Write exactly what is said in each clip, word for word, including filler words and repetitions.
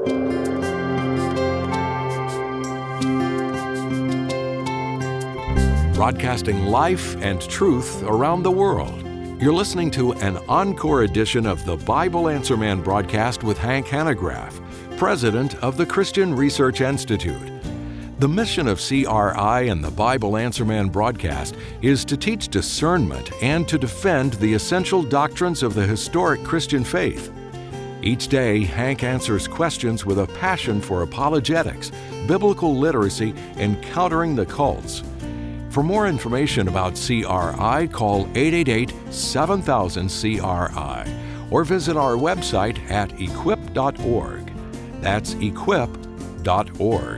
Broadcasting life and truth around the world. You're listening to an encore edition of the Bible Answer Man broadcast with Hank Hanegraaff, president of the Christian Research Institute. The mission of C R I and the Bible Answer Man broadcast is to teach discernment and to defend the essential doctrines of the historic Christian faith. Each day, Hank answers questions with a passion for apologetics, biblical literacy, and countering the cults. For more information about C R I, call eight eight eight, seven thousand, C R I or visit our website at equip dot org. That's equip dot org.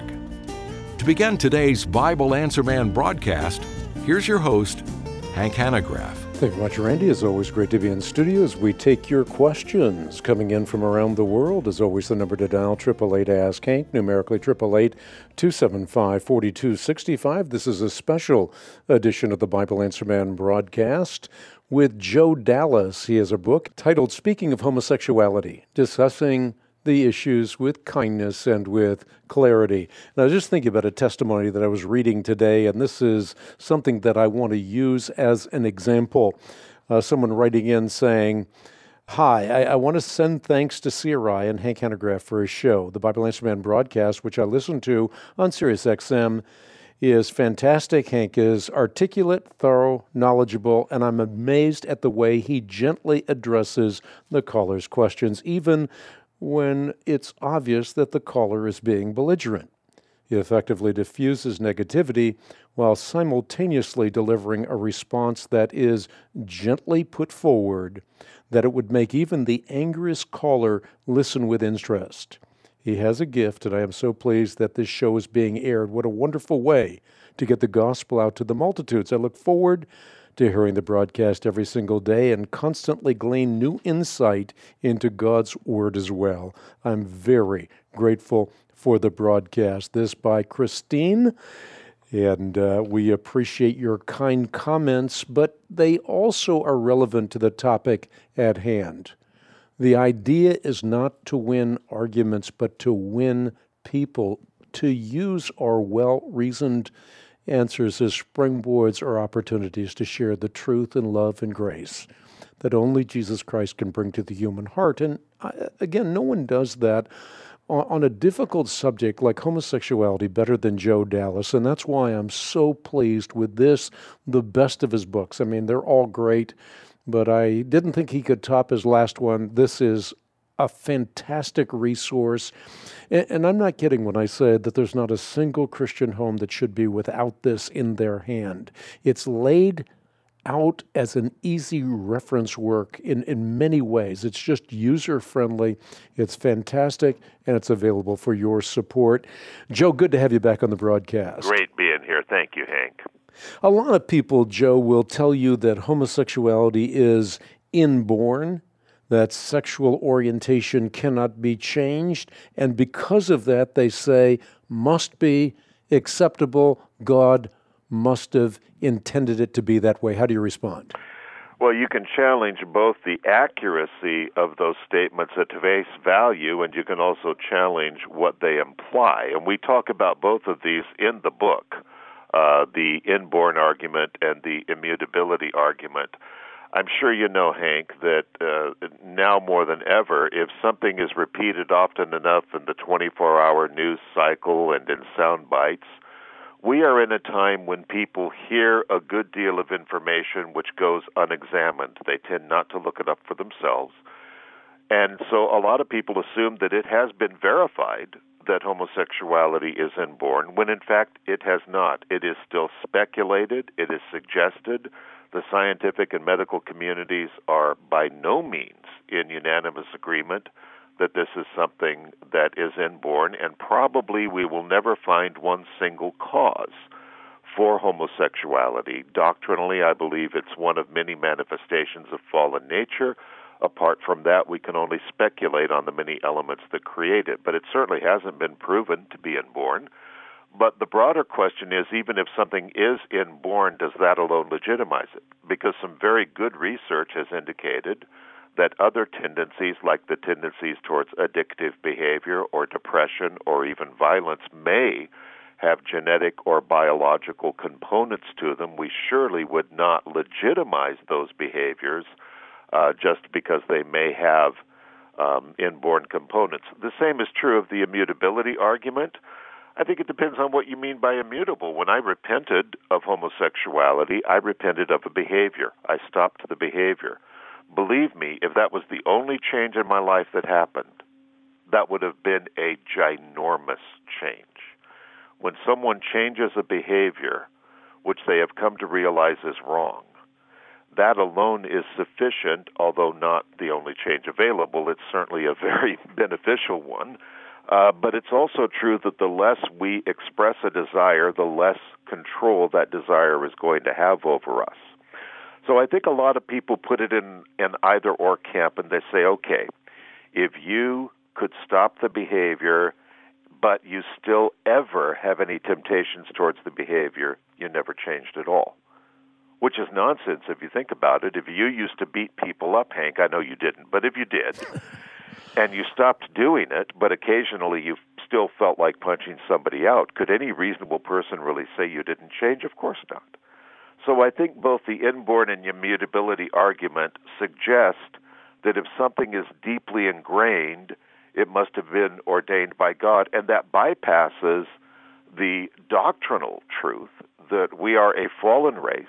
To begin today's Bible Answer Man broadcast, here's your host, Hank Hanegraaff. Thank you much, Randy. It's always great to be in studio as we take your questions coming in from around the world. As always, the number to dial, eight eight eight, ask Hank, numerically eight eight eight, two seven five, four two six five. This is a special edition of the Bible Answer Man broadcast with Joe Dallas. He has a book titled Speaking of Homosexuality, discussing the issues with kindness and with clarity. And I was just thinking about a testimony that I was reading today, and this is something that I want to use as an example. Uh, someone writing in saying, "Hi, I, I want to send thanks to C R I and Hank Hanegraaff for his show. The Bible Answer Man broadcast, which I listen to on Sirius X M, is fantastic. Hank is articulate, thorough, knowledgeable, and I'm amazed at the way he gently addresses the caller's questions, even when it's obvious that the caller is being belligerent. He effectively diffuses negativity while simultaneously delivering a response that is gently put forward, that it would make even the angriest caller listen with interest. He has a gift, and I am so pleased that this show is being aired. What a wonderful way to get the gospel out to the multitudes. I look forward to hearing the broadcast every single day and constantly glean new insight into God's Word as well. I'm very grateful for the broadcast." This by Christine, and uh, we appreciate your kind comments, but they also are relevant to the topic at hand. The idea is not to win arguments, but to win people, to use our well-reasoned answers as springboards or opportunities to share the truth and love and grace that only Jesus Christ can bring to the human heart. And I, again, no one does that on, on a difficult subject like homosexuality better than Joe Dallas. And that's why I'm so pleased with this, the best of his books. I mean, they're all great, but I didn't think he could top his last one. This is a fantastic resource. And, and I'm not kidding when I say that there's not a single Christian home that should be without this in their hand. It's laid out as an easy reference work in, in many ways. It's just user-friendly. It's fantastic, and it's available for your support. Joe, good to have you back on the broadcast. Great being here. Thank you, Hank. A lot of people, Joe, will tell you that homosexuality is inborn, that sexual orientation cannot be changed, and because of that, they say, must be acceptable. God must have intended it to be that way. How do you respond? Well, you can challenge both the accuracy of those statements at face value, and you can also challenge what they imply. And we talk about both of these in the book, uh, the inborn argument and the immutability argument. I'm sure you know, Hank, that uh, now more than ever, if something is repeated often enough in the twenty-four hour news cycle and in sound bites, we are in a time when people hear a good deal of information which goes unexamined. They tend not to look it up for themselves. And so a lot of people assume that it has been verified that homosexuality is inborn, when in fact it has not. It is still speculated, it is suggested. The scientific and medical communities are by no means in unanimous agreement that this is something that is inborn, and probably we will never find one single cause for homosexuality. Doctrinally, I believe it's one of many manifestations of fallen nature. Apart from that, we can only speculate on the many elements that create it, but it certainly hasn't been proven to be inborn. But the broader question is, even if something is inborn, does that alone legitimize it? Because some very good research has indicated that other tendencies, like the tendencies towards addictive behavior or depression or even violence, may have genetic or biological components to them, we surely would not legitimize those behaviors uh, just because they may have um, inborn components. The same is true of the immutability argument. I think it depends on what you mean by immutable. When I repented of homosexuality, I repented of a behavior. I stopped the behavior. Believe me, if that was the only change in my life that happened, that would have been a ginormous change. When someone changes a behavior which they have come to realize is wrong, that alone is sufficient, although not the only change available. It's certainly a very beneficial one. Uh, but it's also true that the less we express a desire, the less control that desire is going to have over us. So I think a lot of people put it in an either-or camp, and they say, okay, if you could stop the behavior, but you still ever have any temptations towards the behavior, you never changed at all. Which is nonsense if you think about it. If you used to beat people up, Hank, I know you didn't, but if you did, and you stopped doing it, but occasionally you still felt like punching somebody out, could any reasonable person really say you didn't change? Of course not. So I think both the inborn and immutability argument suggest that if something is deeply ingrained, it must have been ordained by God, and that bypasses the doctrinal truth that we are a fallen race,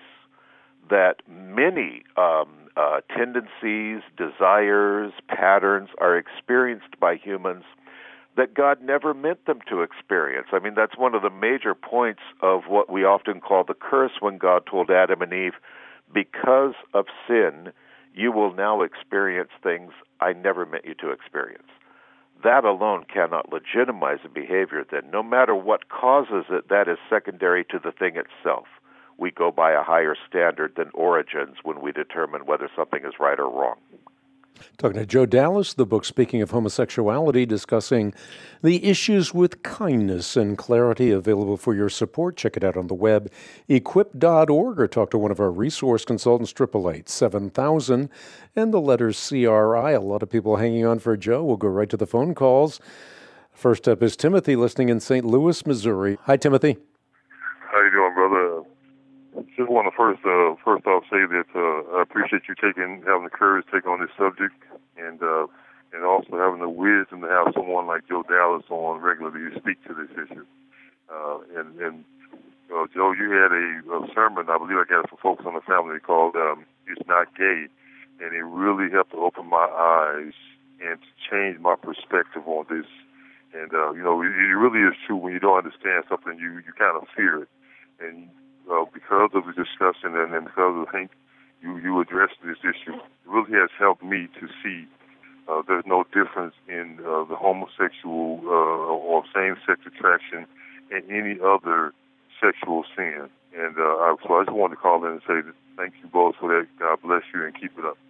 that many um, uh, tendencies, desires, patterns are experienced by humans that God never meant them to experience. I mean, that's one of the major points of what we often call the curse when God told Adam and Eve, because of sin, you will now experience things I never meant you to experience. That alone cannot legitimize a behavior then. No matter what causes it, that is secondary to the thing itself. We go by a higher standard than origins when we determine whether something is right or wrong. Talking to Joe Dallas, the book Speaking of Homosexuality, discussing the issues with kindness and clarity, available for your support. Check it out on the web, equip dot org, or talk to one of our resource consultants, eight eight eight, seven thousand, and the letters C R I. A lot of people hanging on for Joe. We'll go right to the phone calls. First up is Timothy, listening in Saint Louis, Missouri. Hi, Timothy. How you doing, brother? Just want to first, uh, first off say that uh, I appreciate you taking, having the courage to take on this subject, and uh, and also having the wisdom to have someone like Joe Dallas on regularly to speak to this issue. Uh, and and uh, Joe, you had a, a sermon, I believe I got it for Focus on the Family, called um, "It's Not Gay," and it really helped to open my eyes and to change my perspective on this. And uh, you know, it, it really is true. When you don't understand something, you you kind of fear it, and Uh, because of the discussion and, and because of Hank, you, you addressed this issue, it really has helped me to see uh, there's no difference in uh, the homosexual uh, or same-sex attraction and any other sexual sin. And uh, I, so I just wanted to call in and say that thank you both for that. God bless you and keep it up.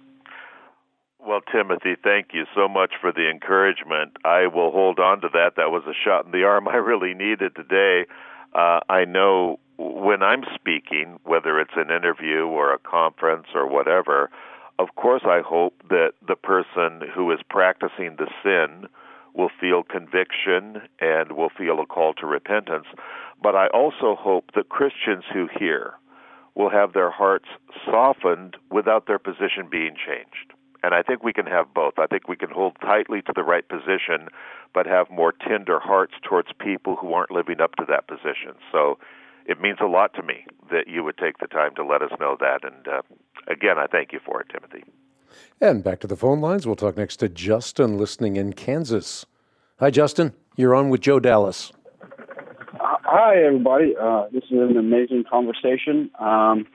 Well, Timothy, thank you so much for the encouragement. I will hold on to that. That was a shot in the arm I really needed today. Uh, I know when I'm speaking, whether it's an interview or a conference or whatever, of course I hope that the person who is practicing the sin will feel conviction and will feel a call to repentance. But I also hope that Christians who hear will have their hearts softened without their position being changed. And I think we can have both. I think we can hold tightly to the right position, but have more tender hearts towards people who aren't living up to that position. So it means a lot to me that you would take the time to let us know that. And uh, again, I thank you for it, Timothy. And back to the phone lines. We'll talk next to Justin, listening in Kansas. Hi, Justin. You're on with Joe Dallas. Uh, hi, everybody. Uh, this is an amazing conversation. Um,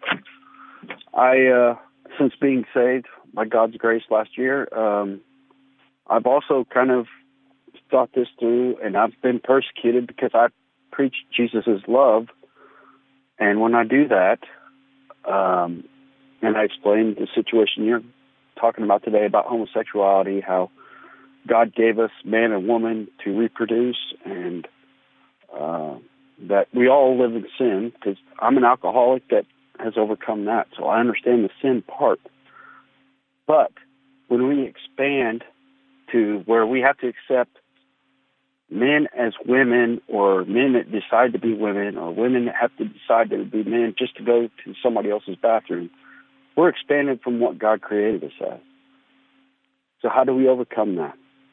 I, uh, since being saved by God's grace last year, um, I've also kind of thought this through, and I've been persecuted because I preach Jesus' love. And when I do that, um, and I explain the situation you're talking about today about homosexuality, how God gave us man and woman to reproduce, and uh, that we all live in sin, because I'm an alcoholic that has overcome that, so I understand the sin part. But when we expand to where we have to accept men as women, or men that decide to be women, or women that have to decide to be men just to go to somebody else's bathroom, we're expanding from what God created us as. So how do we overcome that?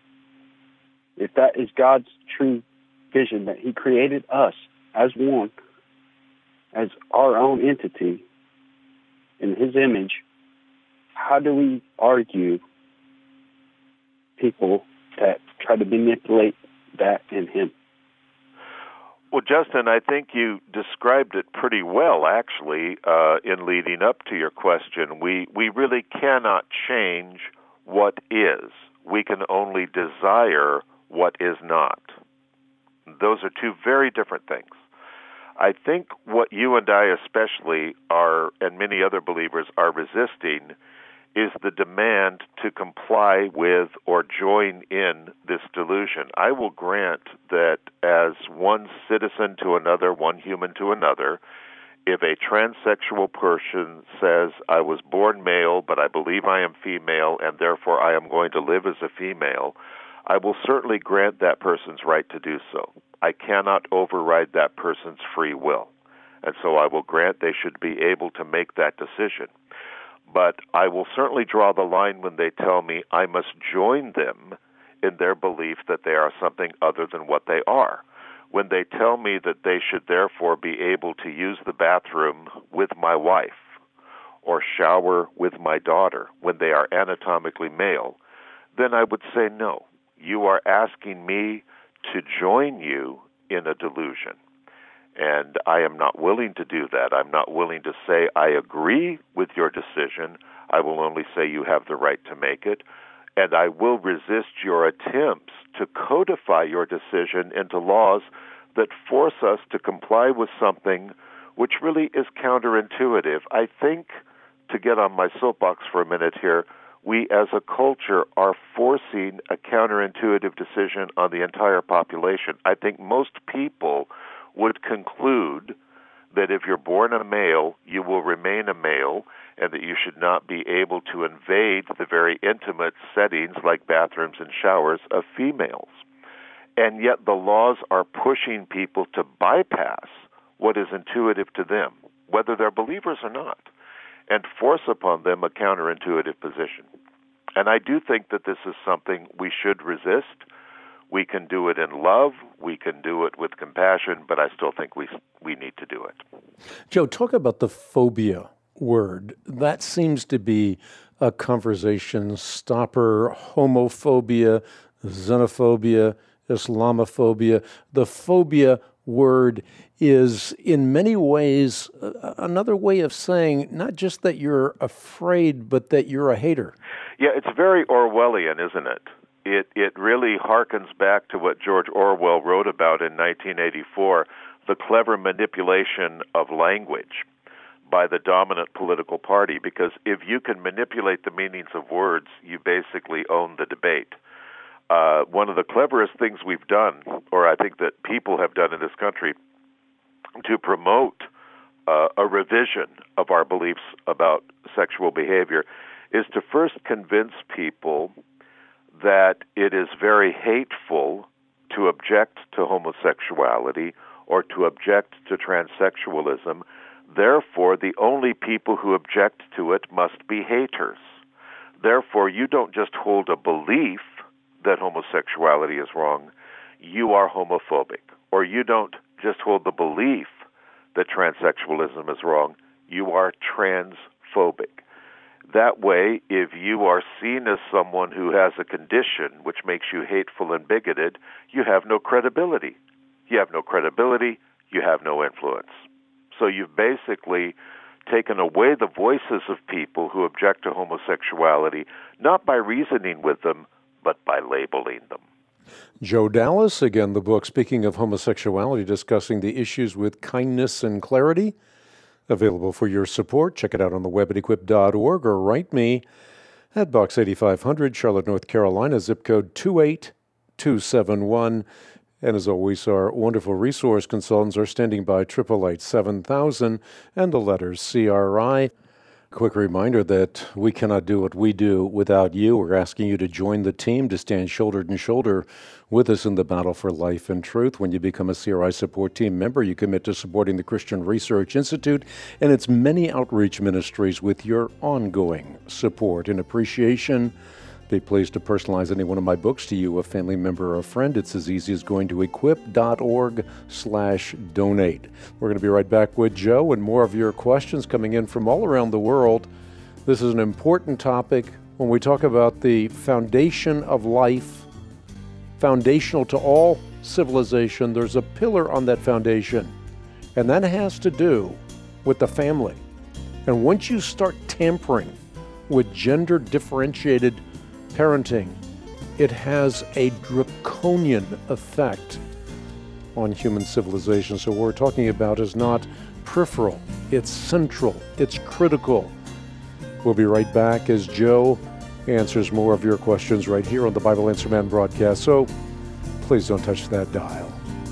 If that is God's true vision, that he created us as one, as our own entity in his image, how do we argue people that try to manipulate that in him? Well, Justin, I think you described it pretty well, actually, uh, in leading up to your question. We we really cannot change what is. We can only desire what is not. Those are two very different things. I think what you and I especially are, and many other believers are resisting, is the demand to comply with or join in this delusion. I will grant that as one citizen to another, one human to another, if a transsexual person says, I was born male, but I believe I am female, and therefore I am going to live as a female, I will certainly grant that person's right to do so. I cannot override that person's free will. And so I will grant they should be able to make that decision. But I will certainly draw the line when they tell me I must join them in their belief that they are something other than what they are. When they tell me that they should therefore be able to use the bathroom with my wife or shower with my daughter when they are anatomically male, then I would say no. You are asking me to join you in a delusion. And I am not willing to do that. I'm not willing to say I agree with your decision. I will only say you have the right to make it. And I will resist your attempts to codify your decision into laws that force us to comply with something which really is counterintuitive. I think, to get on my soapbox for a minute here, we as a culture are forcing a counterintuitive decision on the entire population. I think most people would conclude that if you're born a male, you will remain a male, and that you should not be able to invade the very intimate settings like bathrooms and showers of females. And yet the laws are pushing people to bypass what is intuitive to them, whether they're believers or not, and force upon them a counterintuitive position. And I do think that this is something we should resist. We can do it in love, we can do it with compassion, but I still think we we need to do it. Joe, talk about the phobia word. That seems to be a conversation stopper. Homophobia, xenophobia, Islamophobia. The phobia word is in many ways another way of saying not just that you're afraid, but that you're a hater. Yeah, it's very Orwellian, isn't it? It it really harkens back to what George Orwell wrote about in nineteen eighty-four, the clever manipulation of language by the dominant political party, because if you can manipulate the meanings of words, you basically own the debate. Uh, one of the cleverest things we've done, or I think that people have done in this country, to promote uh, a revision of our beliefs about sexual behavior is to first convince people that it is very hateful to object to homosexuality or to object to transsexualism. Therefore, the only people who object to it must be haters. Therefore, you don't just hold a belief that homosexuality is wrong, you are homophobic. Or you don't just hold the belief that transsexualism is wrong, you are transphobic. That way, if you are seen as someone who has a condition which makes you hateful and bigoted, you have no credibility. You have no credibility, you have no influence. So you've basically taken away the voices of people who object to homosexuality, not by reasoning with them, but by labeling them. Joe Dallas, again, the book, speaking of homosexuality, discussing the issues with kindness and clarity. Available for your support. Check it out on the web at equip dot org or write me at Box eighty-five hundred, Charlotte, North Carolina, zip code two eight two seven one. And as always, our wonderful resource consultants are standing by, triple eight seven thousand and the letters C R I. Quick reminder that we cannot do what we do without you. We're asking you to join the team to stand shoulder to shoulder with us in the battle for life and truth. When you become a C R I support team member, you commit to supporting the Christian Research Institute and its many outreach ministries with your ongoing support and appreciation. Be pleased to personalize any one of my books to you, a family member or a friend. It's as easy as going to equip.org slash donate. We're going to be right back with Joe and more of your questions coming in from all around the world. This is an important topic when we talk about the foundation of life, foundational to all civilization. There's a pillar on that foundation, and that has to do with the family. And once you start tampering with gender differentiated parenting, it has a draconian effect on human civilization. So what we're talking about is not peripheral, it's central, it's critical. We'll be right back as Joe answers more of your questions right here on the Bible Answer Man broadcast. So please don't touch that dial.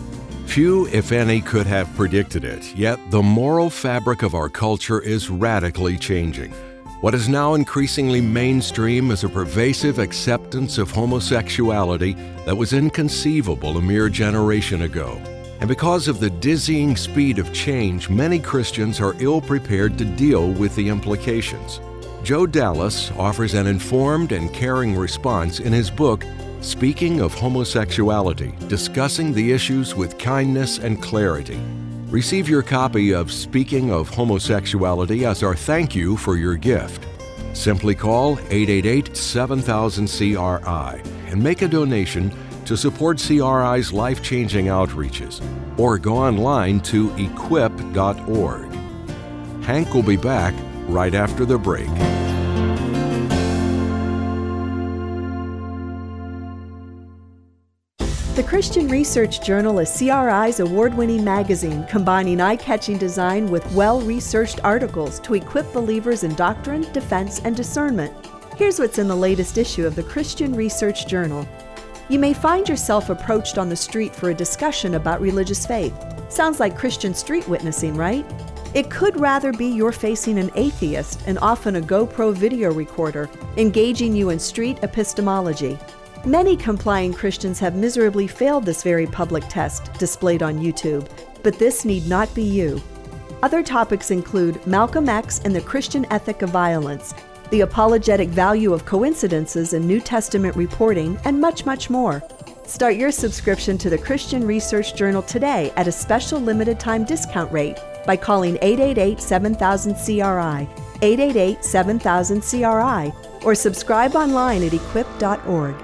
Few, if any, could have predicted it, yet the moral fabric of our culture is radically changing. What is now increasingly mainstream is a pervasive acceptance of homosexuality that was inconceivable a mere generation ago. And because of the dizzying speed of change, many Christians are ill-prepared to deal with the implications. Joe Dallas offers an informed and caring response in his book, Speaking of Homosexuality, discussing the issues with kindness and clarity. Receive your copy of Speaking of Homosexuality as our thank you for your gift. Simply call eight eight eight, seven thousand, C R I and make a donation to support C R I's life-changing outreaches, or go online to equip dot org. Hank will be back right after the break. The Christian Research Journal is C R I's award-winning magazine, combining eye-catching design with well-researched articles to equip believers in doctrine, defense, and discernment. Here's what's in the latest issue of the Christian Research Journal. You may find yourself approached on the street for a discussion about religious faith. Sounds like Christian street witnessing, right? It could rather be you're facing an atheist and often a GoPro video recorder, engaging you in street epistemology. Many complying Christians have miserably failed this very public test displayed on YouTube, but this need not be you. Other topics include Malcolm X and the Christian ethic of violence, the apologetic value of coincidences in New Testament reporting, and much, much more. Start your subscription to the Christian Research Journal today at a special limited time discount rate by calling eight eight eight, seven thousand, C R I, eight eight eight, seven thousand, C R I, or subscribe online at equip dot org.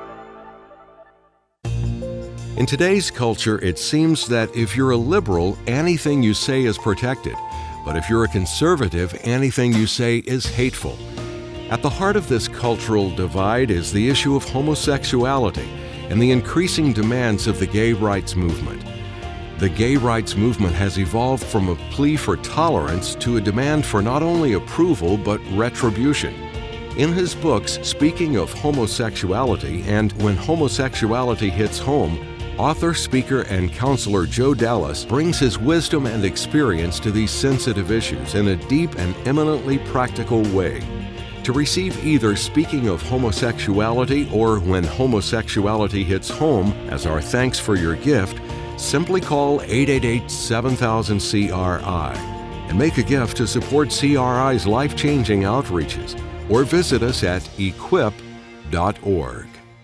In today's culture, it seems that if you're a liberal, anything you say is protected. But if you're a conservative, anything you say is hateful. At the heart of this cultural divide is the issue of homosexuality and the increasing demands of the gay rights movement. The gay rights movement has evolved from a plea for tolerance to a demand for not only approval but retribution. In his books, Speaking of Homosexuality and When Homosexuality Hits Home, author, speaker, and counselor Joe Dallas brings his wisdom and experience to these sensitive issues in a deep and eminently practical way. To receive either Speaking of Homosexuality or When Homosexuality Hits Home as our thanks for your gift, simply call eight eight eight, seven thousand, C R I and make a gift to support C R I's life-changing outreaches, or visit us at equip dot org.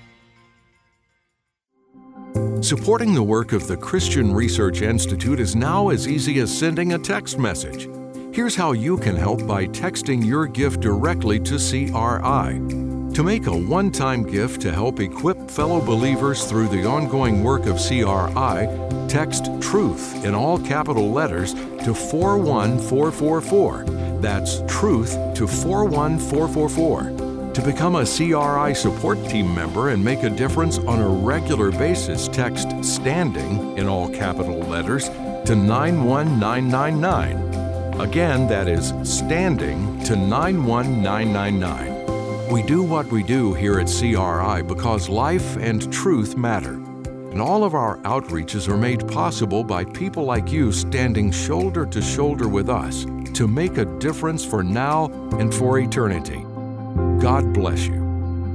Supporting the work of the Christian Research Institute is now as easy as sending a text message. Here's how you can help by texting your gift directly to C R I. To make a one-time gift to help equip fellow believers through the ongoing work of C R I, text TRUTH in all capital letters to four one four four four. That's TRUTH to four one four four four. To become a C R I support team member and make a difference on a regular basis, text STANDING in all capital letters to nine one nine nine nine. Again, that is STANDING to nine one nine nine nine. We do what we do here at C R I because life and truth matter. And all of our outreaches are made possible by people like you standing shoulder to shoulder with us to make a difference for now and for eternity. God bless you.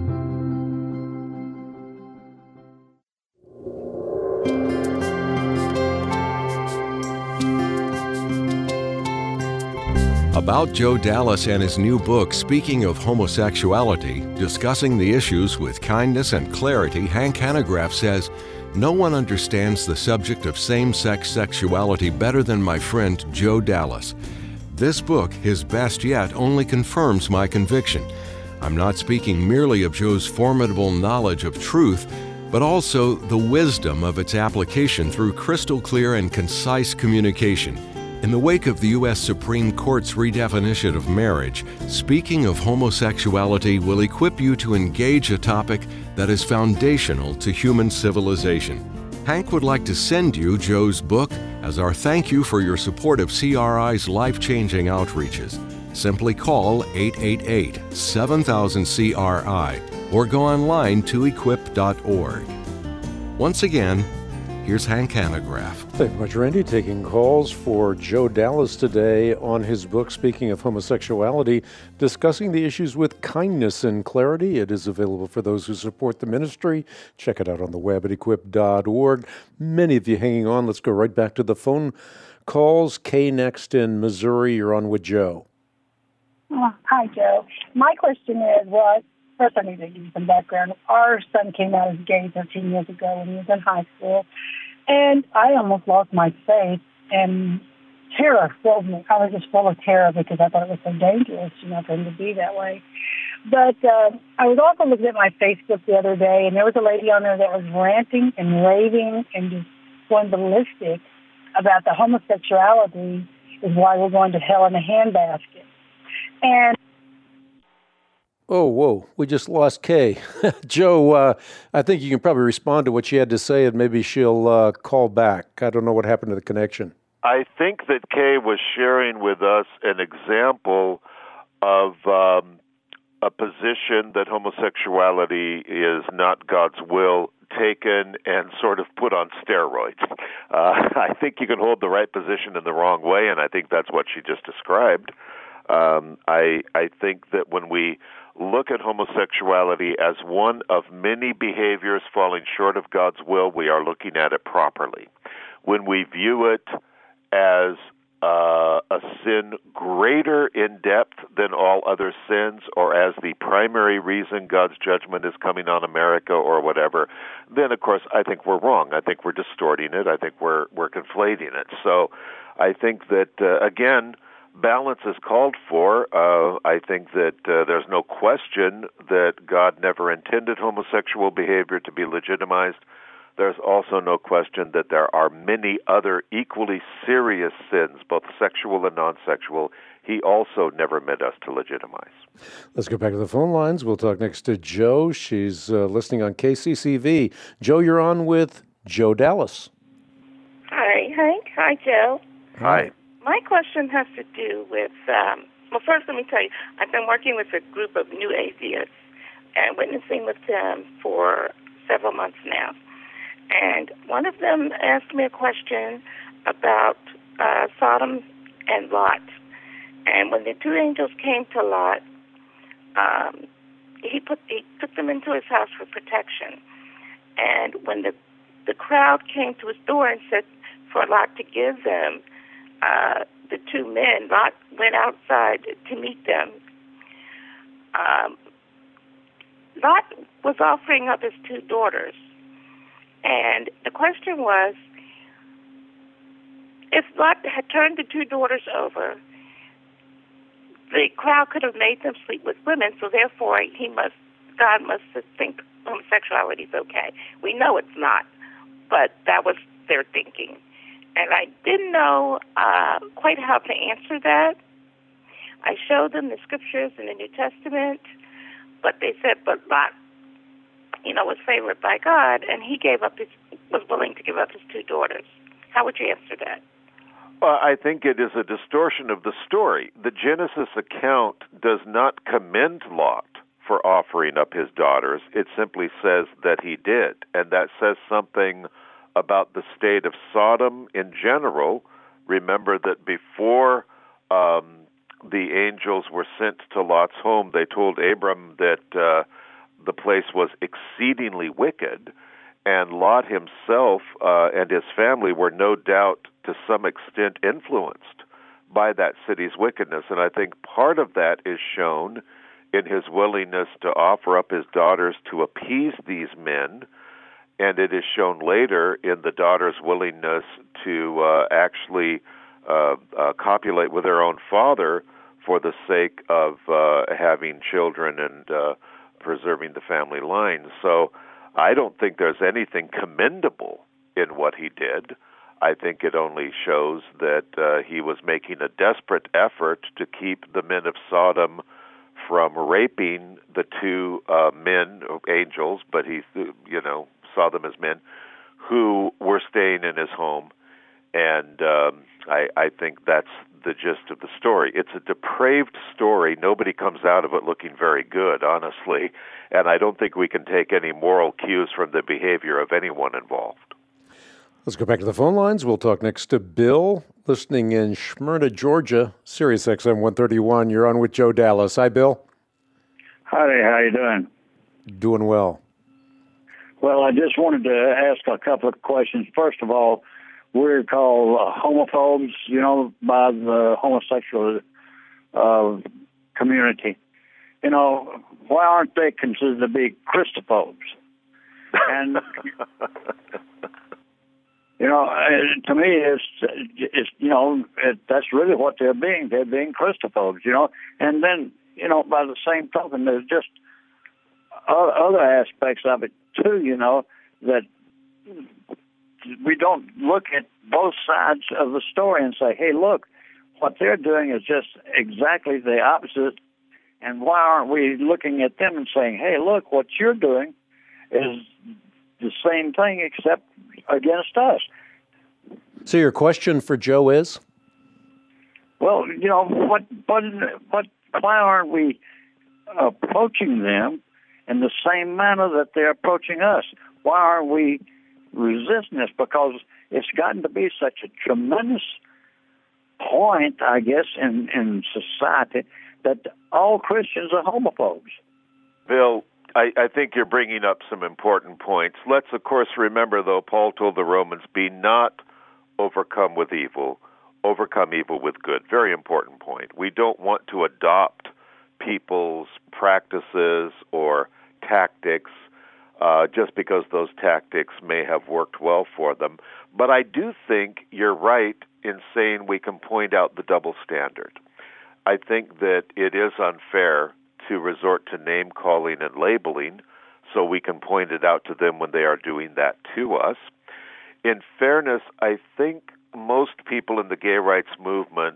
About Joe Dallas and his new book, Speaking of Homosexuality, discussing the issues with kindness and clarity, Hank Hanegraaff says, "No one understands the subject of same-sex sexuality better than my friend Joe Dallas. This book, his best yet, only confirms my conviction. I'm not speaking merely of Joe's formidable knowledge of truth, but also the wisdom of its application through crystal clear and concise communication. In the wake of the U S Supreme Court's redefinition of marriage, Speaking of Homosexuality will equip you to engage a topic that is foundational to human civilization." Hank would like to send you Joe's book as our thank you for your support of C R I's life-changing outreaches. Simply call eight eight eight, seven thousand, C R I or go online to equip dot org. Once again, here's Hank Hanegraaff. Thank you much, Randy. Taking calls for Joe Dallas today on his book, Speaking of Homosexuality, discussing the issues with kindness and clarity. It is available for those who support the ministry. Check it out on the web at equip dot org. Many of you hanging on. Let's go right back to the phone calls. Kay next in Missouri. You're on with Joe. Oh, hi, Joe. My question is, well, first I need to give you some background. Our son came out as gay thirteen years ago when he was in high school. And I almost lost my faith, and terror filled me. I was just full of terror because I thought it was so dangerous, you know, for him to be that way. But uh, I was also looking at my Facebook the other day, and there was a lady on there that was ranting and raving and just going ballistic about the homosexuality is why we're going to hell in a handbasket. And Oh, whoa, we just lost Kay. Joe, uh, I think you can probably respond to what she had to say, and maybe she'll uh, call back. I don't know what happened to the connection. I think that Kay was sharing with us an example of um, a position that homosexuality is not God's will, taken and sort of put on steroids. Uh, I think you can hold the right position in the wrong way, and I think that's what she just described. Um, I I think that when we look at homosexuality as one of many behaviors falling short of God's will, we are looking at it properly. When we view it as uh, a sin greater in depth than all other sins, or as the primary reason God's judgment is coming on America or whatever, then, of course, I think we're wrong. I think we're distorting it. I think we're we're conflating it. So I think that, uh, again, balance is called for. Uh, I think that uh, there's no question that God never intended homosexual behavior to be legitimized. There's also no question that there are many other equally serious sins, both sexual and non-sexual, He also never meant us to legitimize. Let's go back to the phone lines. We'll talk next to Joe. She's uh, listening on K C C V. Joe, you're on with Joe Dallas. Hi, Hank. Hi, Joe. Hi. My question has to do with, um, well, first let me tell you, I've been working with a group of new atheists and witnessing with them for several months now. And one of them asked me a question about uh, Sodom and Lot. And when the two angels came to Lot, um, he put he took them into his house for protection. And when the the crowd came to his door and said for Lot to give them Uh, the two men, Lot went outside to meet them. Um, Lot was offering up his two daughters. And the question was, if Lot had turned the two daughters over, the crowd could have made them sleep with women, so therefore he must, God must think homosexuality is okay. We know it's not, but that was their thinking. And I didn't know uh, quite how to answer that. I showed them the scriptures in the New Testament, but they said, but Lot, you know, was favored by God, and he gave up his, was willing to give up his two daughters. How would you answer that? Well, I think it is a distortion of the story. The Genesis account does not commend Lot for offering up his daughters. It simply says that he did, and that says something about the state of Sodom in general. Remember that before um, the angels were sent to Lot's home, they told Abram that uh, the place was exceedingly wicked, and Lot himself uh, and his family were no doubt to some extent influenced by that city's wickedness. And I think part of that is shown in his willingness to offer up his daughters to appease these men, and it is shown later in the daughters' willingness to uh, actually uh, uh, copulate with their own father for the sake of uh, having children and uh, preserving the family line. So I don't think there's anything commendable in what he did. I think it only shows that uh, he was making a desperate effort to keep the men of Sodom from raping the two uh, men, angels, but he, you know, saw them as men, who were staying in his home. And um, I, I think that's the gist of the story. It's a depraved story. Nobody comes out of it looking very good, honestly. And I don't think we can take any moral cues from the behavior of anyone involved. Let's go back to the phone lines. We'll talk next to Bill, listening in Smyrna, Georgia, Sirius X M one thirty-one. You're on with Joe Dallas. Hi, Bill. Howdy, how you doing? Doing well. Well, I just wanted to ask a couple of questions. First of all, we're called uh, homophobes, you know, by the homosexual uh, community. You know, why aren't they considered to be Christophobes? And you know, to me, it's, it's you know, it, that's really what they're being. They're being Christophobes, you know. And then, you know, by the same token, there's just other aspects of it, too, you know, that we don't look at both sides of the story and say, hey, look, what they're doing is just exactly the opposite. And why aren't we looking at them and saying, hey, look, what you're doing is the same thing except against us? So your question for Joe is? Well, you know, what, what, what, why aren't we approaching them in the same manner that they're approaching us? Why aren't we resisting this? Because it's gotten to be such a tremendous point, I guess, in, in society that all Christians are homophobes. Bill, I, I think you're bringing up some important points. Let's, of course, remember, though, Paul told the Romans, be not overcome with evil, overcome evil with good. Very important point. We don't want to adopt people's practices or tactics uh, just because those tactics may have worked well for them. But I do think you're right in saying we can point out the double standard. I think that it is unfair to resort to name-calling and labeling, so we can point it out to them when they are doing that to us. In fairness, I think most people in the gay rights movement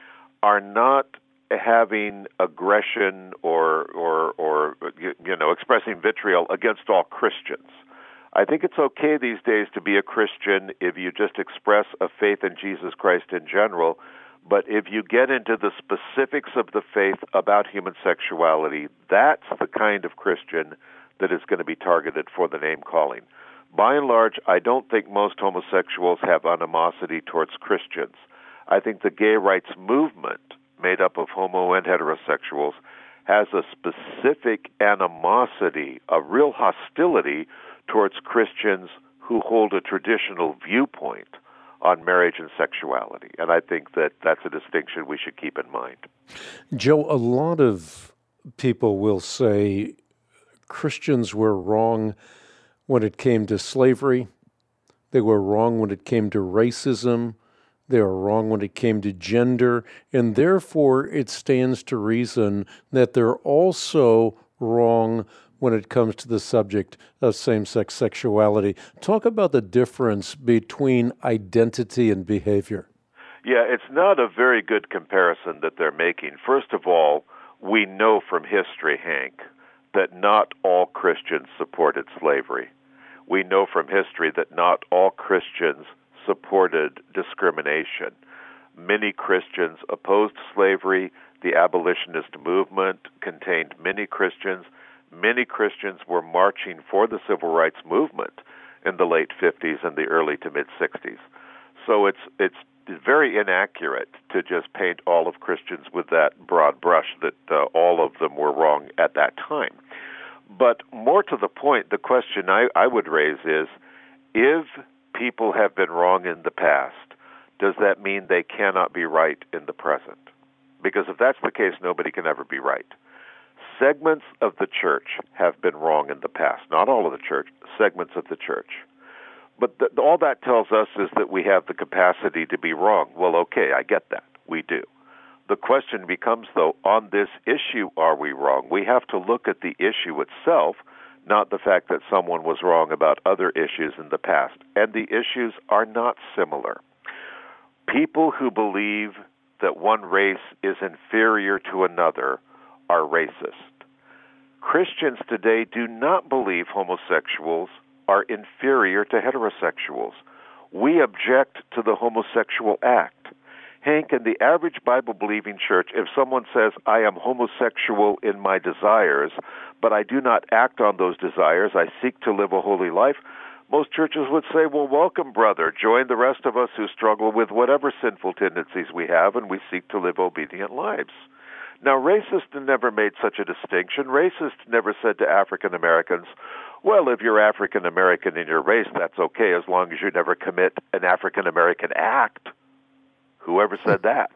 are not having aggression or, or, or you know, expressing vitriol against all Christians. I think it's okay these days to be a Christian if you just express a faith in Jesus Christ in general. But if you get into the specifics of the faith about human sexuality, that's the kind of Christian that is going to be targeted for the name-calling. By and large, I don't think most homosexuals have animosity towards Christians. I think the gay rights movement, made up of homo and heterosexuals, has a specific animosity, a real hostility towards Christians who hold a traditional viewpoint on marriage and sexuality. And I think that that's a distinction we should keep in mind. Joe, a lot of people will say Christians were wrong when it came to slavery. They were wrong when it came to racism. They were wrong when it came to gender. And therefore, it stands to reason that they're also wrong when it comes to the subject of same-sex sexuality. Talk about the difference between identity and behavior. Yeah, it's not a very good comparison that they're making. First of all, we know from history, Hank, that not all Christians supported slavery. We know from history that not all Christians supported discrimination. Many Christians opposed slavery. The abolitionist movement contained many Christians. Many Christians were marching for the civil rights movement in the late fifties and the early to mid-sixties. So it's it's very inaccurate to just paint all of Christians with that broad brush that uh, all of them were wrong at that time. But more to the point, the question I, I would raise is, if people have been wrong in the past, does that mean they cannot be right in the present? Because if that's the case, nobody can ever be right. Segments of the church have been wrong in the past. Not all of the church, segments of the church. But th- all that tells us is that we have the capacity to be wrong. Well, okay, I get that. We do. The question becomes, though, on this issue, are we wrong? We have to look at the issue itself, not the fact that someone was wrong about other issues in the past. And the issues are not similar. People who believe that one race is inferior to another are racist. Christians today do not believe homosexuals are inferior to heterosexuals. We object to the homosexual act. Hank, in the average Bible-believing church, if someone says, I am homosexual in my desires, but I do not act on those desires, I seek to live a holy life, most churches would say, well, welcome, brother. Join the rest of us who struggle with whatever sinful tendencies we have, and we seek to live obedient lives. Now, racists never made such a distinction. Racists never said to African Americans, well, if you're African American in your race, that's okay as long as you never commit an African American act. Whoever said that?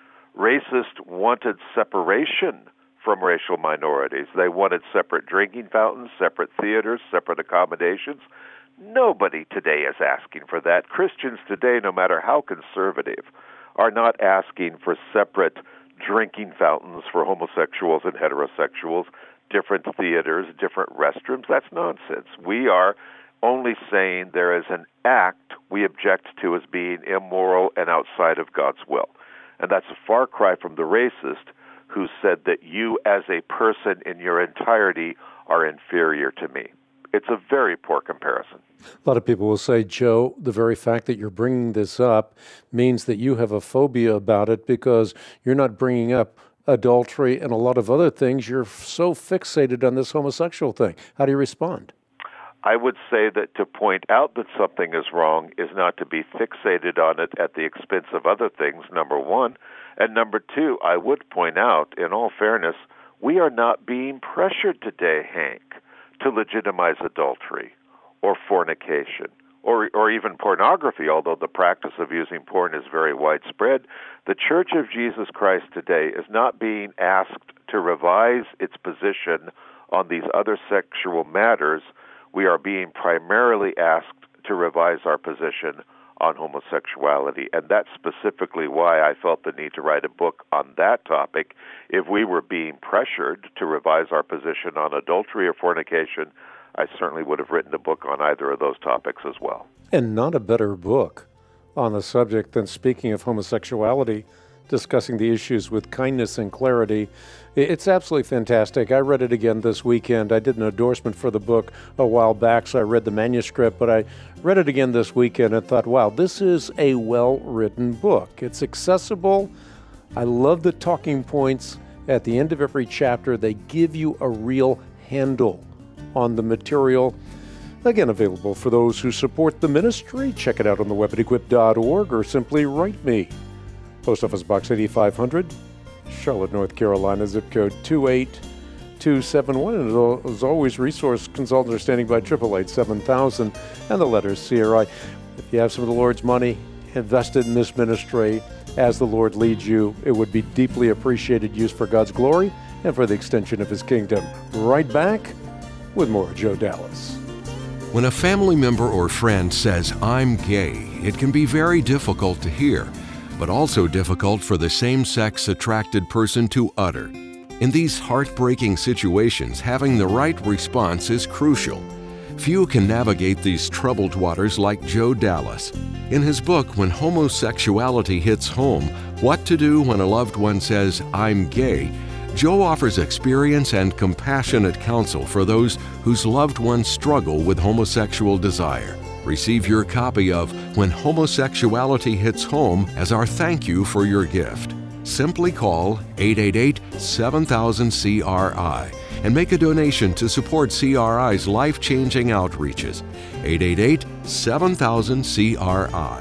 Racists wanted separation from racial minorities. They wanted separate drinking fountains, separate theaters, separate accommodations. Nobody today is asking for that. Christians today, no matter how conservative, are not asking for separate drinking fountains for homosexuals and heterosexuals, different theaters, different restrooms. That's nonsense. We are only saying there is an act we object to as being immoral and outside of God's will. And that's a far cry from the racist who said that you as a person in your entirety are inferior to me. It's a very poor comparison. A lot of people will say, Joe, the very fact that you're bringing this up means that you have a phobia about it because you're not bringing up adultery and a lot of other things. You're so fixated on this homosexual thing. How do you respond? I would say that to point out that something is wrong is not to be fixated on it at the expense of other things, number one. And number two, I would point out, in all fairness, we are not being pressured today, Hank, to legitimize adultery or fornication or or even pornography, although the practice of using porn is very widespread. The Church of Jesus Christ today is not being asked to revise its position on these other sexual matters. We are being primarily asked to revise our position on homosexuality, and that's specifically why I felt the need to write a book on that topic. If we were being pressured to revise our position on adultery or fornication, I certainly would have written a book on either of those topics as well. And not a better book on the subject than Speaking of Homosexuality, discussing the issues with kindness and clarity. It's absolutely fantastic. I read it again this weekend. I did an endorsement for the book a while back, so I read the manuscript, but I read it again this weekend and thought, wow, this is a well-written book. It's accessible. I love the talking points at the end of every chapter. They give you a real handle on the material. Again, available for those who support the ministry. Check it out on the web at equip dot org or simply write me. Post Office Box eighty-five hundred, Charlotte, North Carolina, zip code two eight two seven one. And as always, resource consultants are standing by, triple eight seven thousand, and the letters C R I. If you have some of the Lord's money invested in this ministry as the Lord leads you, it would be deeply appreciated use for God's glory and for the extension of His kingdom. Right back with more Joe Dallas. When a family member or friend says, I'm gay, it can be very difficult to hear, but also difficult for the same-sex attracted person to utter. In these heartbreaking situations, having the right response is crucial. Few can navigate these troubled waters like Joe Dallas. In his book, When Homosexuality Hits Home, What to Do When a Loved One Says, I'm Gay, Joe offers experience and compassionate counsel for those whose loved ones struggle with homosexual desire. Receive your copy of When Homosexuality Hits Home as our thank you for your gift. Simply call eight eight eight, seven thousand, C R I and make a donation to support C R I's life-changing outreaches. eight eight eight, seven thousand, C R I.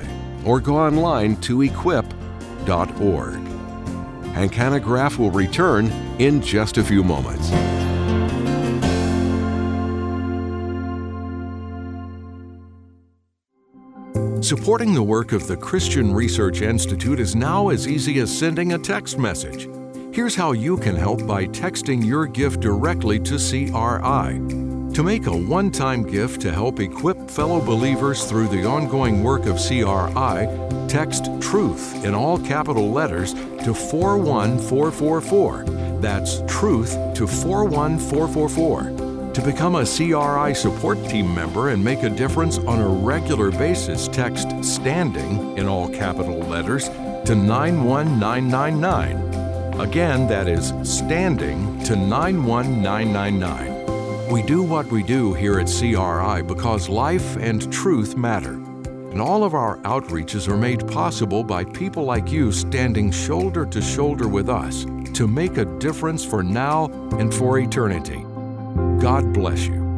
or go online to equip dot org. Hank Hanegraaff will return in just a few moments. Supporting the work of the Christian Research Institute is now as easy as sending a text message. Here's how you can help by texting your gift directly to C R I. To make a one-time gift to help equip fellow believers through the ongoing work of C R I, text TRUTH in all capital letters to four one four four four. That's TRUTH to four one four four four. To become a C R I support team member and make a difference on a regular basis, text STANDING in all capital letters to nine one nine nine nine. Again, that is STANDING to nine one nine nine nine. We do what we do here at C R I because life and truth matter. And all of our outreaches are made possible by people like you standing shoulder to shoulder with us to make a difference for now and for eternity. God bless you.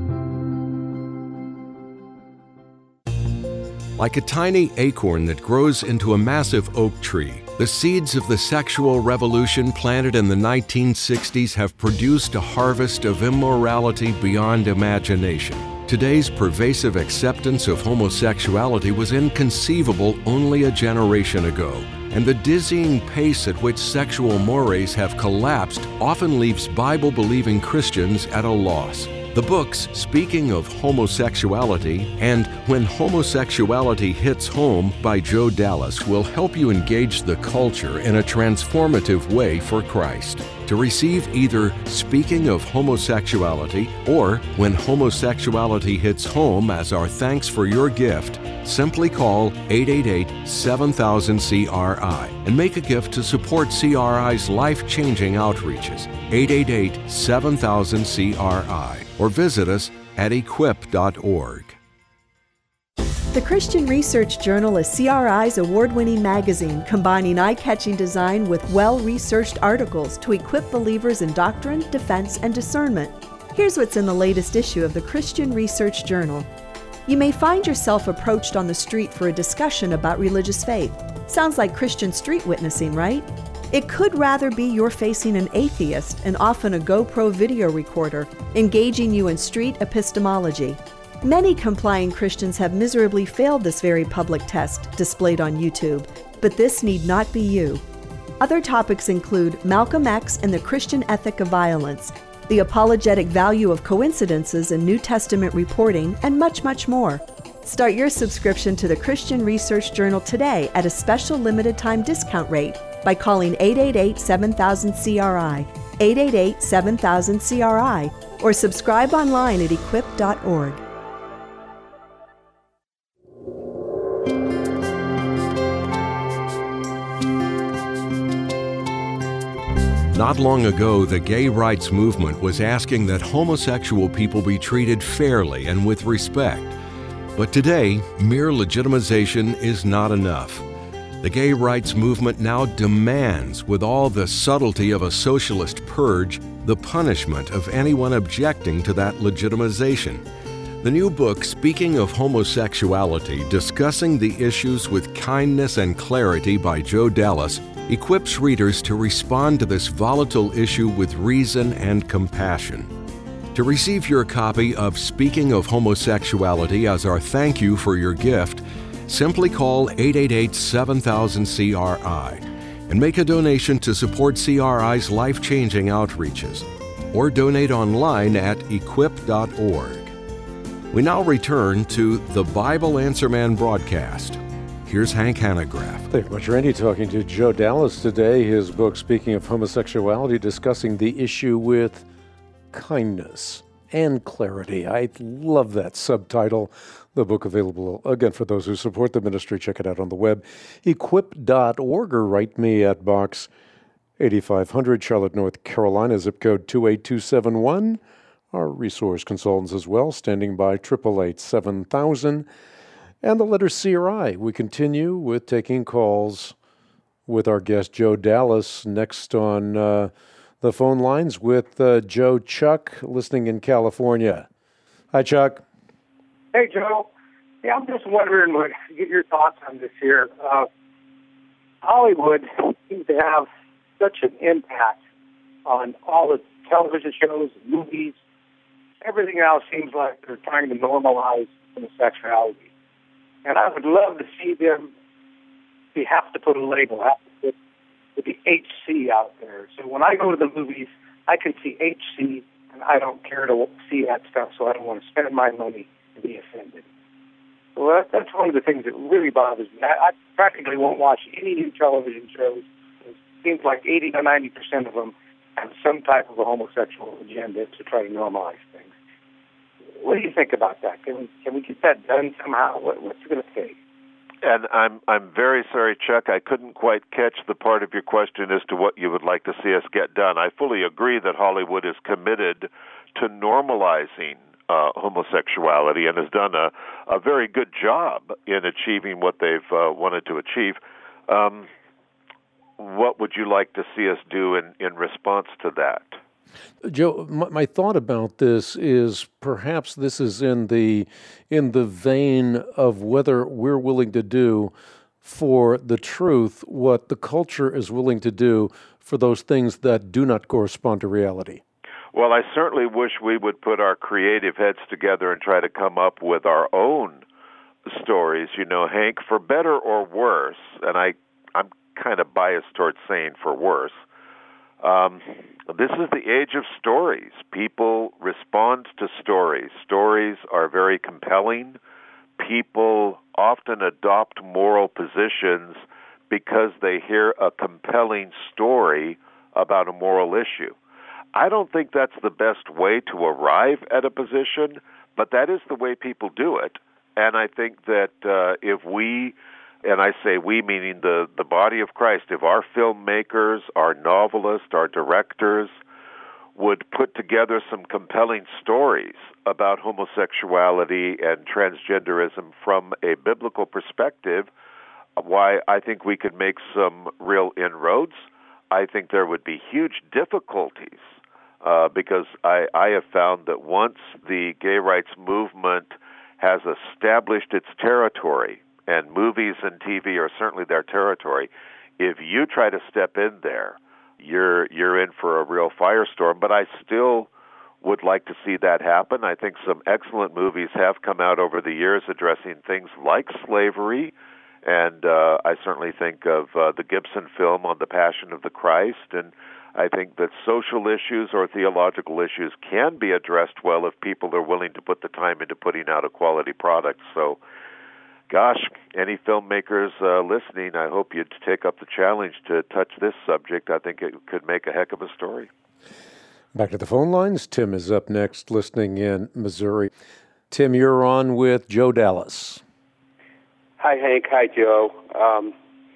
Like a tiny acorn that grows into a massive oak tree, the seeds of the sexual revolution planted in the nineteen sixties have produced a harvest of immorality beyond imagination. Today's pervasive acceptance of homosexuality was inconceivable only a generation ago, and the dizzying pace at which sexual mores have collapsed often leaves Bible-believing Christians at a loss. The books Speaking of Homosexuality and When Homosexuality Hits Home by Joe Dallas will help you engage the culture in a transformative way for Christ. To receive either Speaking of Homosexuality or When Homosexuality Hits Home as our thanks for your gift, simply call eight eight eight, seven thousand, C R I and make a gift to support C R I's life-changing outreaches. eight eight eight, seven thousand, C R I or visit us at equip dot org. The Christian Research Journal is C R I's award-winning magazine combining eye-catching design with well-researched articles to equip believers in doctrine, defense, and discernment. Here's what's in the latest issue of the Christian Research Journal. You may find yourself approached on the street for a discussion about religious faith. Sounds like Christian street witnessing, right? It could rather be you're facing an atheist and often a GoPro video recorder engaging you in street epistemology. Many complying Christians have miserably failed this very public test displayed on YouTube, but this need not be you. Other topics include Malcolm X and the Christian ethic of violence, the apologetic value of coincidences in New Testament reporting, and much, much more. Start your subscription to the Christian Research Journal today at a special limited time discount rate by calling eight eight eight, seven thousand, C R I, eight eight eight, seven thousand, C R I, or subscribe online at equip dot org. Not long ago, the gay rights movement was asking that homosexual people be treated fairly and with respect. But today, mere legitimization is not enough. The gay rights movement now demands, with all the subtlety of a socialist purge, the punishment of anyone objecting to that legitimization. The new book, Speaking of Homosexuality, discussing the issues with kindness and clarity by Joe Dallas, equips readers to respond to this volatile issue with reason and compassion. To receive your copy of Speaking of Homosexuality as our thank you for your gift, simply call eight eight eight, seven thousand, C R I and make a donation to support C R I's life-changing outreaches, or donate online at equip dot org. We now return to the Bible Answer Man broadcast. Here's Hank Hanegraaff. Thank you much, Randy. Talking to Joe Dallas today. His book, Speaking of Homosexuality, discussing the issue with kindness and clarity. I love that subtitle. The book available, again, for those who support the ministry. Check it out on the web, equip dot org, or write me at Box eighty-five hundred, Charlotte, North Carolina, zip code two eight two seven one. Our resource consultants as well, standing by, eight eight eight, seven thousand. And the letter C R I. We continue with taking calls with our guest, Joe Dallas, next on uh, the phone lines with uh, Joe Chuck, listening in California. Hi, Chuck. Hey, Joe. Yeah, I'm just wondering, what get your thoughts on this here. Uh, Hollywood seems to have such an impact on all the television shows, movies, everything else. Seems like they're trying to normalize homosexuality, and I would love to see them. We have to put a label, have to put, put the H C out there. So when I go to the movies, I can see H C, and I don't care to see that stuff, so I don't want to spend my money and be offended. So that, that's one of the things that really bothers me. I, I practically won't watch any new television shows. It seems like eighty to ninety percent of them have some type of a homosexual agenda to try to normalize things. What do you think about that? Can we, can we get that done somehow? What, what's it going to take? And I'm I'm very sorry, Chuck. I couldn't quite catch the part of your question as to what you would like to see us get done. I fully agree that Hollywood is committed to normalizing uh, homosexuality and has done a, a very good job in achieving what they've uh, wanted to achieve. Um, what would you like to see us do in, in response to that? Joe, my, my thought about this is perhaps this is in the in the vein of whether we're willing to do for the truth what the culture is willing to do for those things that do not correspond to reality. Well, I certainly wish we would put our creative heads together and try to come up with our own stories, you know, Hank, for better or worse, and I, I'm kind of biased towards saying for worse. Um, this is the age of stories. People respond to stories. Stories are very compelling. People often adopt moral positions because they hear a compelling story about a moral issue. I don't think that's the best way to arrive at a position, but that is the way people do it. And I think that uh, if we... And I say we, meaning the, the body of Christ, if our filmmakers, our novelists, our directors would put together some compelling stories about homosexuality and transgenderism from a biblical perspective, why I think we could make some real inroads. I think there would be huge difficulties uh, because I, I have found that once the gay rights movement has established its territory, and movies and T V are certainly their territory, if you try to step in there, you're you're in for a real firestorm. But I still would like to see that happen. I think some excellent movies have come out over the years addressing things like slavery, and uh, I certainly think of uh, the Gibson film on the Passion of the Christ, and I think that social issues or theological issues can be addressed well if people are willing to put the time into putting out a quality product. So, gosh, any filmmakers uh, listening, I hope you'd take up the challenge to touch this subject. I think it could make a heck of a story. Back to the phone lines. Tim is up next, listening in Missouri. Tim, you're on with Joe Dallas. Hi, Hank. Hi, Joe. Um,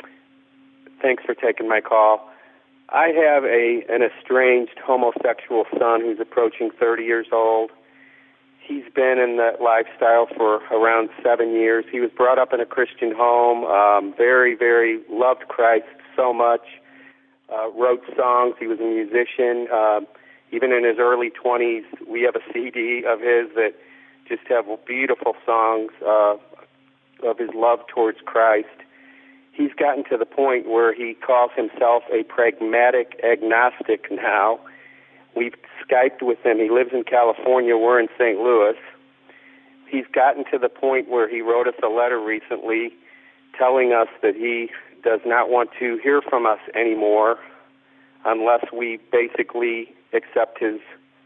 thanks for taking my call. I have a an estranged homosexual son who's approaching thirty years old. He's been in that lifestyle for around seven years. He was brought up in a Christian home, um, very, very loved Christ so much, uh, wrote songs. He was a musician. Uh, even in his early twenties, we have a C D of his that just have beautiful songs uh, of his love towards Christ. He's gotten to the point where he calls himself a pragmatic agnostic now. We've Skyped with him. He lives in California. We're in Saint Louis. He's gotten to the point where he wrote us a letter recently telling us that he does not want to hear from us anymore unless we basically accept his,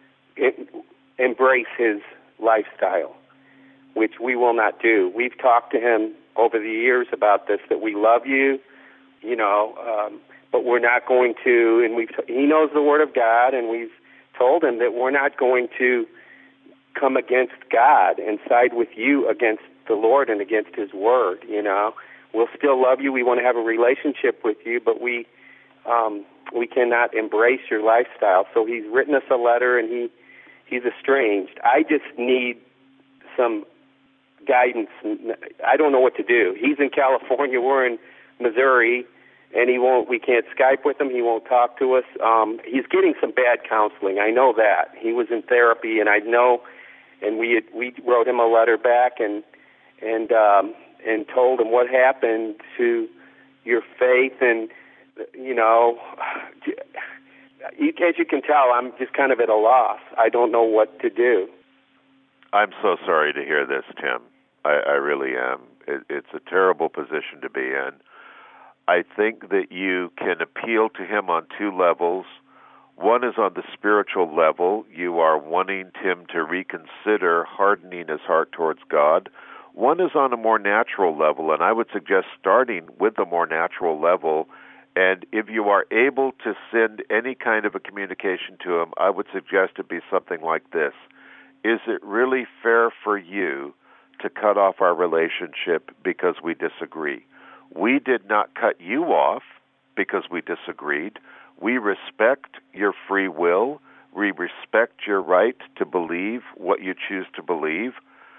embrace his lifestyle, which we will not do. We've talked to him over the years about this, that we love you, you know, um, but we're not going to, and we've, he knows the Word of God, and we've told him that we're not going to come against God and side with you against the Lord and against His Word, you know. We'll still love you. We want to have a relationship with you, but we um, we cannot embrace your lifestyle. So he's written us a letter, and he he's estranged. I just need some guidance. I don't know what to do. He's in California. We're in Missouri, and he won't. We can't Skype with him. He won't talk to us. Um, he's getting some bad counseling. I know that. He was in therapy, and I know. And we had, we wrote him a letter back, and and um, and told him what happened to your faith, and you know, as you can tell, I'm just kind of at a loss. I don't know what to do. I'm so sorry to hear this, Tim. I, I really am. It, it's a terrible position to be in. I think that you can appeal to him on two levels. One is on the spiritual level. You are wanting him to reconsider hardening his heart towards God. One is on a more natural level, and I would suggest starting with the more natural level. And if you are able to send any kind of a communication to him, I would suggest it be something like this. Is it really fair for you to cut off our relationship because we disagree? We did not cut you off because we disagreed. We respect your free will. We respect your right to believe what you choose to believe.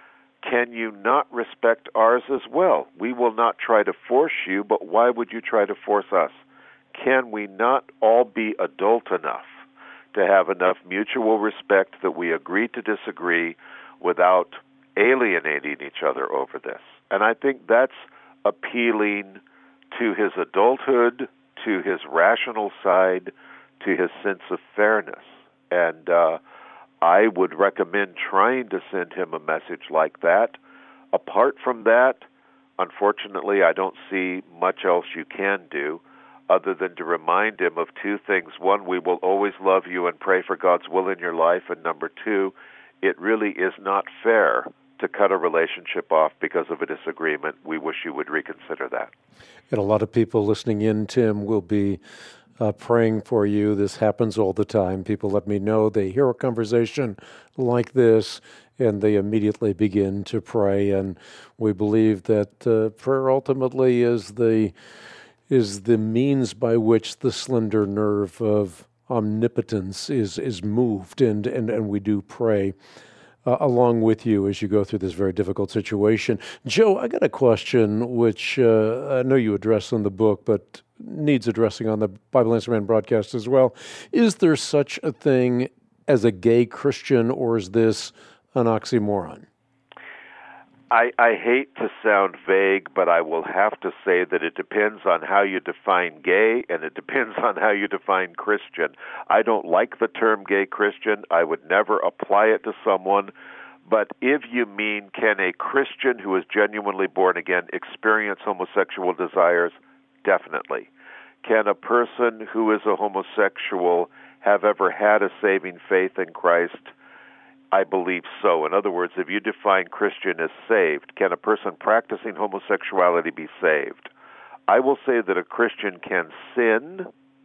Can you not respect ours as well? We will not try to force you, but why would you try to force us? Can we not all be adult enough to have enough mutual respect that we agree to disagree without alienating each other over this? And I think that's appealing to his adulthood, to his rational side, to his sense of fairness. And uh, I would recommend trying to send him a message like that. Apart from that, unfortunately, I don't see much else you can do other than to remind him of two things. One, we will always love you and pray for God's will in your life. And number two, it really is not fair to cut a relationship off because of a disagreement. We wish you would reconsider that. And a lot of people listening in, Tim, will be uh, praying for you. This happens all the time. People let me know they hear a conversation like this and they immediately begin to pray. And we believe that uh, prayer ultimately is the is the means by which the slender nerve of omnipotence is is moved, and and, and we do pray uh, along with you as you go through this very difficult situation. Joe, I got a question which uh, I know you address in the book, but needs addressing on the Bible Answer Man broadcast as well. Is there such a thing as a gay Christian, or is this an oxymoron? I, I hate to sound vague, but I will have to say that it depends on how you define gay, and it depends on how you define Christian. I don't like the term gay Christian. I would never apply it to someone. But if you mean, can a Christian who is genuinely born again experience homosexual desires? Definitely. Can a person who is a homosexual have ever had a saving faith in Christ? I believe so. In other words, if you define Christian as saved, can a person practicing homosexuality be saved? I will say that a Christian can sin.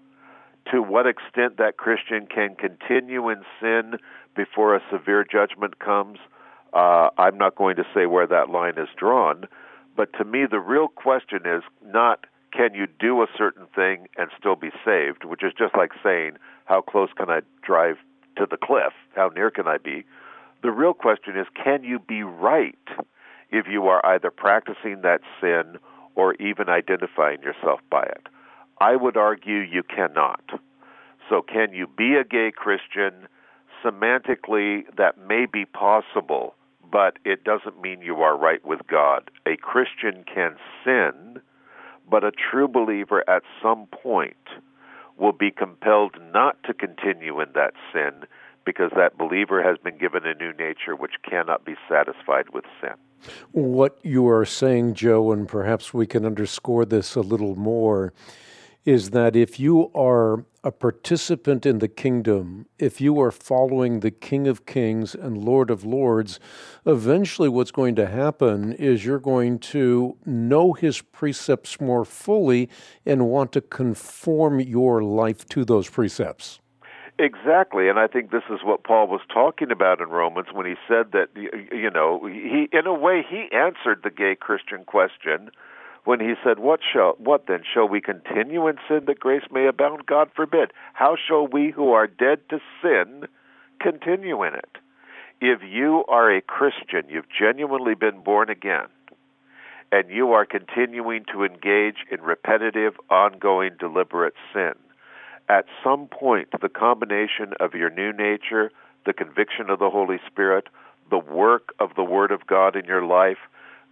To what extent that Christian can continue in sin before a severe judgment comes, uh, I'm not going to say where that line is drawn. But to me, the real question is not, can you do a certain thing and still be saved, which is just like saying, how close can I drive to the cliff? How near can I be? The real question is, can you be right if you are either practicing that sin or even identifying yourself by it? I would argue you cannot. So can you be a gay Christian? Semantically, that may be possible, but it doesn't mean you are right with God. A Christian can sin, but a true believer at some point will be compelled not to continue in that sin because that believer has been given a new nature which cannot be satisfied with sin. What you are saying, Joe, and perhaps we can underscore this a little more, is that if you are a participant in the kingdom, if you are following the King of Kings and Lord of Lords, eventually what's going to happen is you're going to know his precepts more fully and want to conform your life to those precepts. Exactly, and I think this is what Paul was talking about in Romans when he said that, you know, he, in a way, he answered the gay Christian question when he said, what shall, what then? Shall we continue in sin that grace may abound? God forbid. How shall we who are dead to sin continue in it? If you are a Christian, you've genuinely been born again, and you are continuing to engage in repetitive, ongoing, deliberate sin, at some point, the combination of your new nature, the conviction of the Holy Spirit, the work of the Word of God in your life,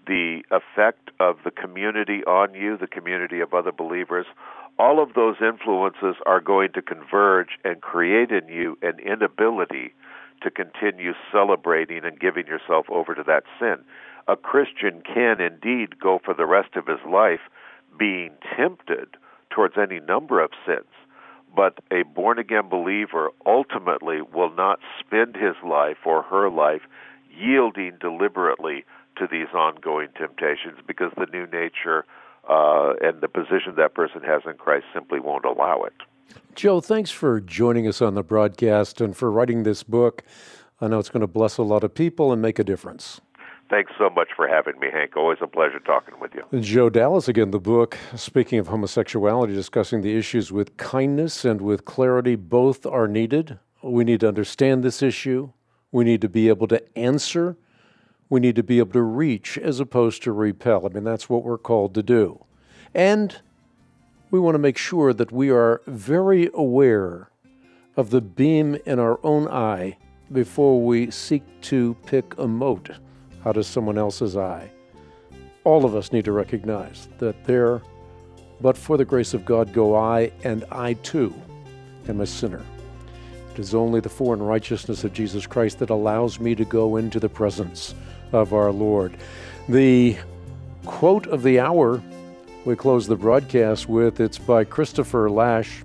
the effect of the community on you, the community of other believers, all of those influences are going to converge and create in you an inability to continue celebrating and giving yourself over to that sin. A Christian can indeed go for the rest of his life being tempted towards any number of sins, but a born-again believer ultimately will not spend his life or her life yielding deliberately to these ongoing temptations, because the new nature uh, and the position that person has in Christ simply won't allow it. Joe, thanks for joining us on the broadcast and for writing this book. I know it's going to bless a lot of people and make a difference. Thanks so much for having me, Hank. Always a pleasure talking with you. Joe Dallas, again, the book, speaking of homosexuality, discussing the issues with kindness and with clarity. Both are needed. We need to understand this issue. We need to be able to answer. We need to be able to reach as opposed to repel. I mean, that's what we're called to do. And we want to make sure that we are very aware of the beam in our own eye before we seek to pick a mote out of someone else's eye. All of us need to recognize that there, but for the grace of God go I, and I too am a sinner. It is only the foreign righteousness of Jesus Christ that allows me to go into the presence of our Lord. The quote of the hour we close the broadcast with, it's by Christopher Lasch.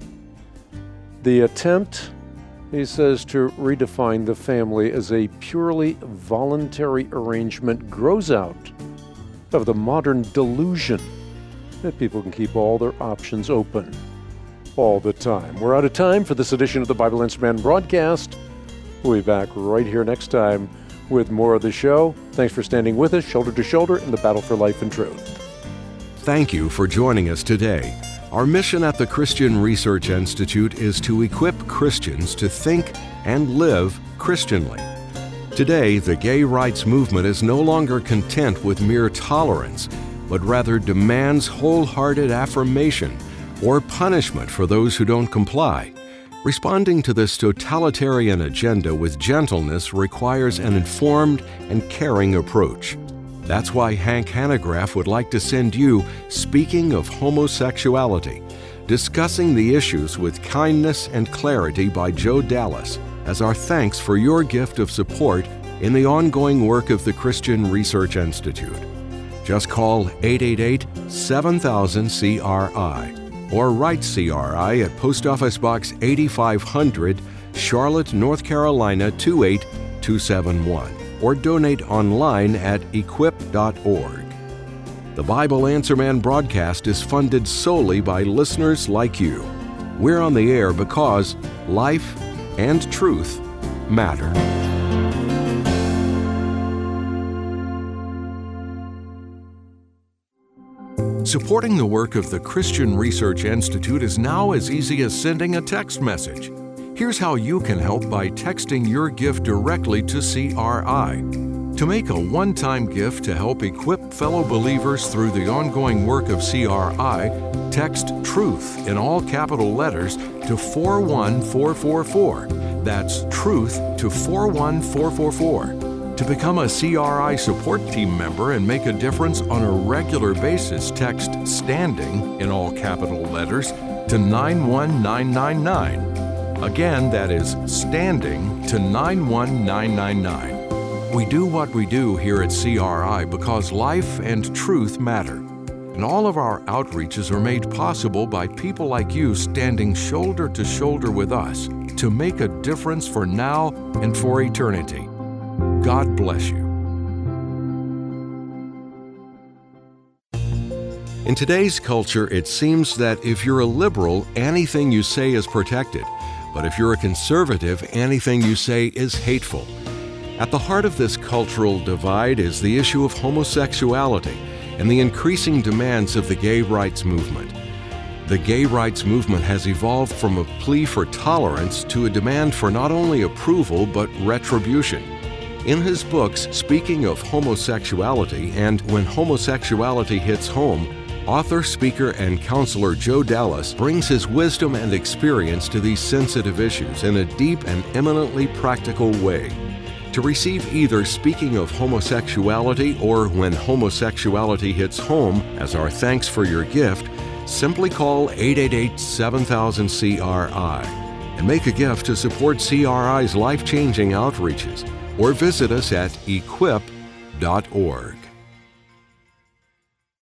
The attempt, he says, to redefine the family as a purely voluntary arrangement grows out of the modern delusion that people can keep all their options open all the time. We're out of time for this edition of the Bible Answer Man broadcast. We'll be back right here next time with more of the show. Thanks for standing with us, shoulder to shoulder, in the battle for life and truth. Thank you for joining us today. Our mission at the Christian Research Institute is to equip Christians to think and live Christianly. Today, the gay rights movement is no longer content with mere tolerance, but rather demands wholehearted affirmation or punishment for those who don't comply. Responding to this totalitarian agenda with gentleness requires an informed and caring approach. That's why Hank Hanegraaff would like to send you Speaking of Homosexuality, Discussing the Issues with Kindness and Clarity by Joe Dallas, as our thanks for your gift of support in the ongoing work of the Christian Research Institute. Just call eight eight eight, seven thousand, C R I or write C R I at Post Office Box eighty-five hundred, Charlotte, North Carolina two eight two seven one. Or donate online at equip dot org. The Bible Answer Man broadcast is funded solely by listeners like you. We're on the air because life and truth matter. Supporting the work of the Christian Research Institute is now as easy as sending a text message. Here's how you can help by texting your gift directly to C R I. To make a one-time gift to help equip fellow believers through the ongoing work of C R I, text TRUTH in all capital letters to four one four four four. That's TRUTH to four one four four four. To become a C R I support team member and make a difference on a regular basis, text STANDING in all capital letters to nine one nine nine nine. Again, that is STANDING to nine one nine nine nine. We do what we do here at C R I because life and truth matter. And all of our outreaches are made possible by people like you standing shoulder to shoulder with us to make a difference for now and for eternity. God bless you. In today's culture, it seems that if you're a liberal, anything you say is protected. But if you're a conservative, anything you say is hateful. At the heart of this cultural divide is the issue of homosexuality and the increasing demands of the gay rights movement. The gay rights movement has evolved from a plea for tolerance to a demand for not only approval but retribution. In his books, Speaking of Homosexuality and When Homosexuality Hits Home, author, speaker, and counselor Joe Dallas brings his wisdom and experience to these sensitive issues in a deep and eminently practical way. To receive either Speaking of Homosexuality or When Homosexuality Hits Home as our thanks for your gift, simply call eight eight eight, seven thousand, C R I and make a gift to support C R I's life-changing outreaches, or visit us at equip dot org.